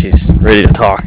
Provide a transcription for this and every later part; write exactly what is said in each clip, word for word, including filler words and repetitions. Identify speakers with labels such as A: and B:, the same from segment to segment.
A: she's ready to talk.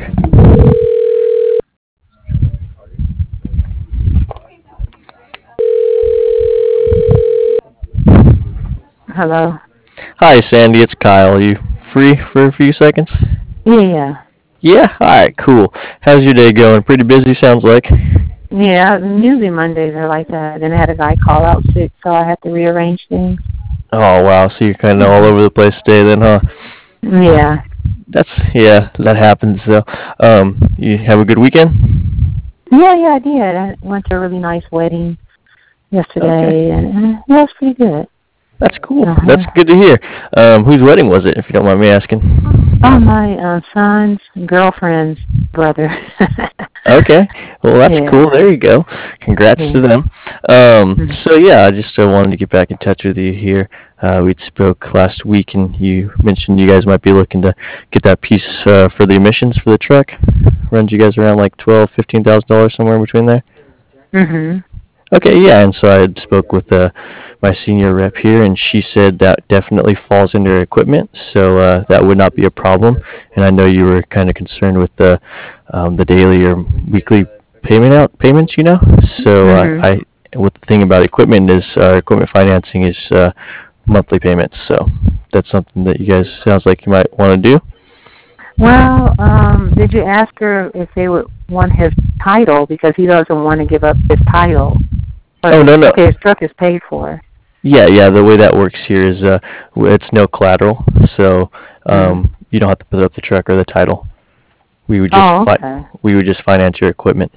B: Hello.
A: Hi, Sandy. It's Kyle. Are you free for a few seconds?
B: Yeah.
A: Yeah. All right. Cool. How's your day going? Pretty busy, sounds like.
B: Yeah. Usually Mondays are like that. Then I had a guy call out sick, so I had to rearrange things.
A: Oh wow. So you're kind of all over the place today, then, huh?
B: Yeah.
A: That's yeah. That happens. So, um, you have a good weekend?
B: Yeah, yeah, I did. I went to a really nice wedding
A: Okay.
B: yesterday, and uh, yeah, it was pretty good.
A: That's cool. That's
B: Uh-huh.
A: good to hear. Um, whose wedding was it, if you don't mind me asking?
B: Oh, my uh, son's girlfriend's brother.
A: Okay. Well, that's cool.
B: Yeah.
A: There you go. Congrats
B: Yeah.
A: to them. Um,
B: Mhm.
A: so yeah, I just uh, wanted to get back in touch with you here. Uh, we spoke last week, and you mentioned you guys might be looking to get that piece uh, for the emissions for the truck. Runs you guys around like twelve, fifteen thousand dollars somewhere in between there.
B: Mhm.
A: Okay, yeah, and so I had spoke with uh, my senior rep here, and she said that definitely falls under equipment, so uh, that would not be a problem. And I know you were kind of concerned with the um, the daily or weekly payment out payments, you know. So uh,
B: Mhm.
A: I, what the thing about equipment is, uh, equipment financing is uh, monthly payments. So that's something that you guys sounds like you might want to do.
B: Well, um, did you ask her if they would want his title because he doesn't want to give up his title? Or
A: Oh
B: his
A: no no.
B: okay, his truck is paid for.
A: Yeah, yeah. The way that works here is uh, w- it's no collateral, so
B: Mhm.
A: um, you don't have to put up the truck or the title. We would just
B: Oh,
A: fi-
B: okay.
A: we would just finance your equipment.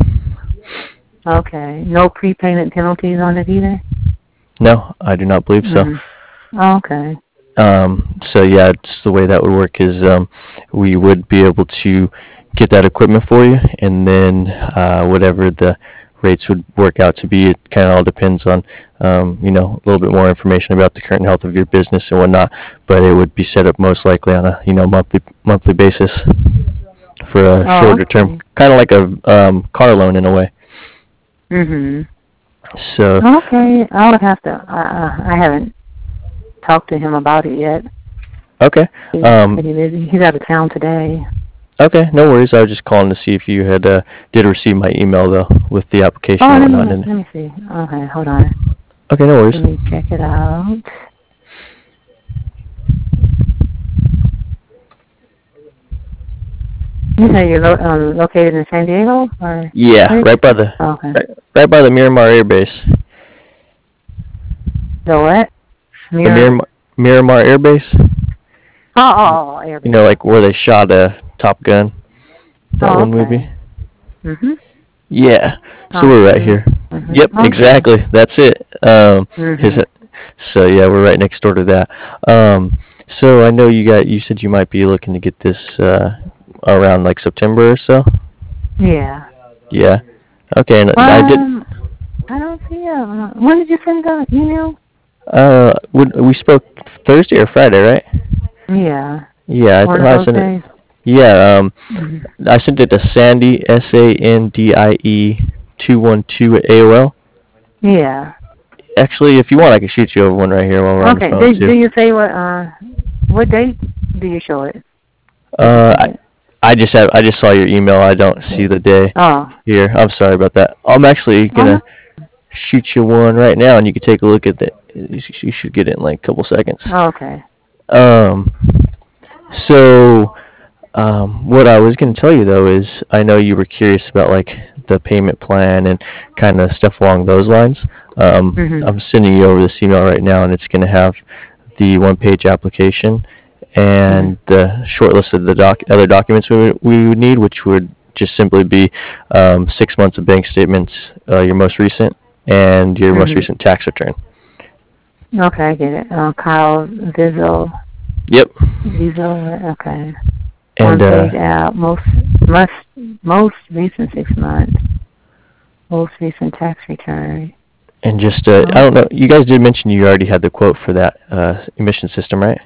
B: Okay. No prepayment penalties on it either?
A: No, I do not believe so.
B: Mhm. Okay.
A: Um, so yeah, it's the way that would work is um, we would be able to get that equipment for you, and then uh, whatever the rates would work out to be, it kind of all depends on um, you know a little bit more information about the current health of your business and whatnot. But it would be set up most likely on a you know monthly monthly basis for a
B: Oh,
A: shorter term,
B: okay.
A: kind of like a um, car loan in a way.
B: Mhm.
A: So
B: Okay. I would have to. Uh, I haven't talked to him about it yet.
A: okay.
B: He's
A: Um,
B: pretty busy. He's out of town today.
A: Okay, no worries. I was just calling to see if you had uh, did receive my email though with the application
B: Oh,
A: and
B: let
A: whatnot
B: me
A: in it.
B: let me see. Okay, hold on.
A: Okay, no worries.
B: Let me check it out. You say you're lo- um, located in San Diego, or
A: Yeah,
B: where?
A: right by the
B: Okay.
A: right, right by the Miramar Air Base.
B: The what?
A: The
B: Mirror.
A: Miramar Miramar Air Base.
B: Oh, oh, oh,
A: You know,
B: airbase.
A: like where they shot a Top Gun, that
B: Oh,
A: one movie.
B: okay. Mhm.
A: Yeah, so we're right
B: Okay.
A: here.
B: Mhm.
A: Yep,
B: Okay.
A: exactly. That's it. Um, his.
B: Mhm.
A: So yeah, we're right next door to that. Um, so I know you got. You said you might be looking to get this uh, around like September or so.
B: Yeah.
A: Yeah. Okay, and I did.
B: Um, I don't see it. Uh, When did you send the email?
A: Uh, we we spoke Thursday or Friday, right?
B: Yeah.
A: Yeah, I
B: One
A: thought
B: of
A: I
B: those
A: sent it.
B: days.
A: Yeah, um,
B: Mhm.
A: I sent it to Sandy S A N D I E two one two at A O L.
B: Yeah.
A: Actually, if you want, I can shoot you over one right here while we're on the
B: Okay.
A: phone
B: Did
A: too.
B: Do you say what? Uh, what date do you show it that you
A: Uh,
B: sent
A: I,
B: it?
A: I just have I just saw your email. I don't see the day
B: Oh.
A: here. I'm sorry about that. I'm actually
B: Oh no.
A: gonna shoot you one right now, and you can take a look at that. You sh- you should get it in like a couple seconds.
B: Oh, okay.
A: Um, so Um, what I was going to tell you though is I know you were curious about like the payment plan and kind of stuff along those lines. Um,
B: Mhm.
A: I'm sending you over this email right now, and it's going to have the one-page application
B: Mhm.
A: and the short list of the doc- other documents we would, we would need, which would just simply be um, six months of bank statements, uh, your most recent, and your most
B: Mhm.
A: recent tax return.
B: Okay, I get it. Uh, Kyle Visual.
A: Yep.
B: Visual. Okay.
A: And
B: One
A: uh,
B: page out. Most most most recent six months. Most recent tax return.
A: and just uh, I
B: Oh.
A: don't know. You guys did mention you already had the quote for that uh, emission system, right?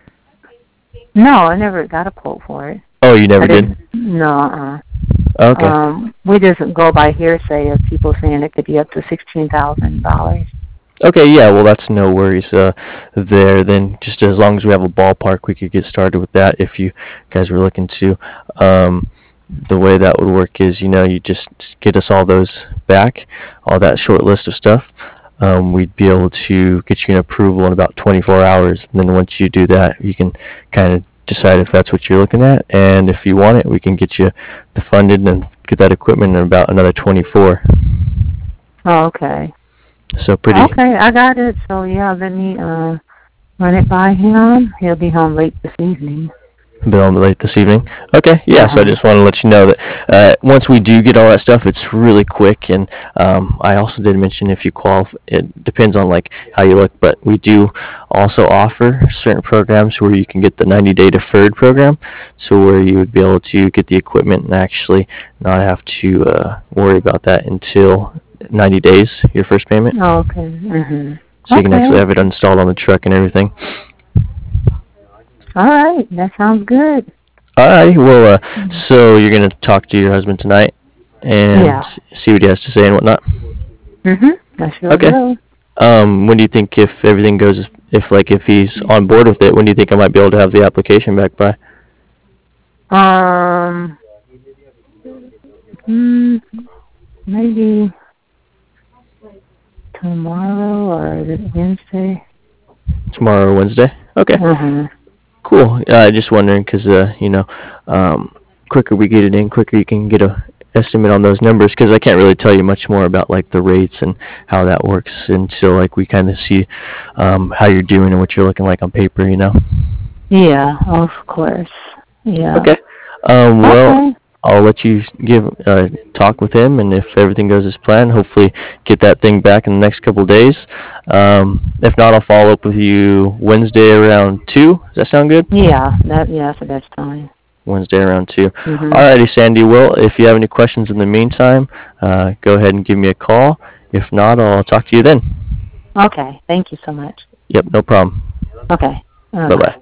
B: No, I never got a quote for it.
A: Oh, you
B: I
A: never did?
B: didn't. No. Uh.
A: Okay.
B: Um. We just go by hearsay of people saying it could be up to sixteen thousand dollars.
A: Okay, yeah, well, that's no worries uh, there. Then, just as long as we have a ballpark, we could get started with that if you guys were looking to. Um, the way that would work is, you know, you just get us all those back, all that short list of stuff. Um, we'd be able to get you an approval in about twenty-four hours. And then once you do that, you can kind of decide if that's what you're looking at. And if you want it, we can get you the funded and get that equipment in about another twenty-four.
B: Oh, okay.
A: So pretty.
B: Okay, I got it. So yeah, let me uh run it by him. He'll be home late this evening.
A: Bill on the late this evening. Okay, yeah. So I
B: Uh-huh.
A: just want to let you know that uh, once we do get all that stuff, it's really quick. And um, I also did mention if you qualify, it depends on like how you look, but we do also offer certain programs where you can get the ninety day deferred program. So where you would be able to get the equipment and actually not have to uh, worry about that until ninety days, your first payment.
B: Oh, okay. Mhm.
A: So you can actually
B: Okay.
A: have it installed on the truck and everything.
B: All right. That sounds good.
A: Alrighty, well, uh,
B: Mhm.
A: so you're gonna talk to your husband tonight and
B: Yeah.
A: see what he has to say and whatnot.
B: Mhm. I sure
A: Okay.
B: will.
A: Um, when do you think if everything goes, if like if he's on board with it, when do you think I might be able to have the application back by?
B: Um. Hmm. Maybe tomorrow or is it Wednesday?
A: Tomorrow or Wednesday? Okay,
B: Uh-huh.
A: cool. Uh, just wondering because uh, you know, um, quicker we get it in, quicker you can get a estimate on those numbers because I can't really tell you much more about like the rates and how that works until like we kind of see um, how you're doing and what you're looking like on paper, you know.
B: Yeah, of course. Yeah.
A: Okay. Um, well,
B: Okay.
A: I'll let you give uh, talk with him, and if everything goes as planned, hopefully get that thing back in the next couple of days. Um, if not, I'll follow up with you Wednesday around two. Does that sound good?
B: Yeah, that yeah, that's the best time.
A: Wednesday around two.
B: Mhm.
A: Alrighty, Sandy. Well, if you have any questions in the meantime, uh, go ahead and give me a call. If not, I'll talk to you then.
B: Okay. Thank you so much.
A: Yep, no problem.
B: Okay. Uh,
A: Bye
B: bye.
A: bye.